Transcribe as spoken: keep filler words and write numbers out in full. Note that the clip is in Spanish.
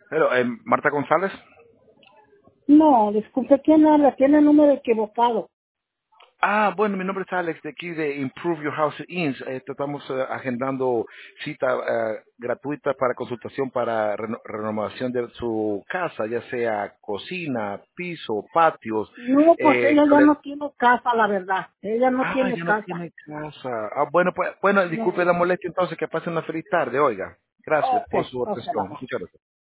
Pero, eh, Marta González. No, disculpe, ¿quién habla? Tiene el número equivocado. Ah, bueno, mi nombre es Alex, de aquí de Improve Your House Inns. Eh, estamos eh, agendando cita eh, gratuita para consultación para reno- renovación de su casa, ya sea cocina, piso, patios. No, pues Eh, ella ya cole- no tiene casa, la verdad. Ella no ah, tiene ya no casa. tiene casa. Ah, bueno, pues, bueno, disculpe No. la molestia entonces, que pasen una feliz tarde, oiga. Gracias Ok, por su ok, atención. vamos. Muchas gracias.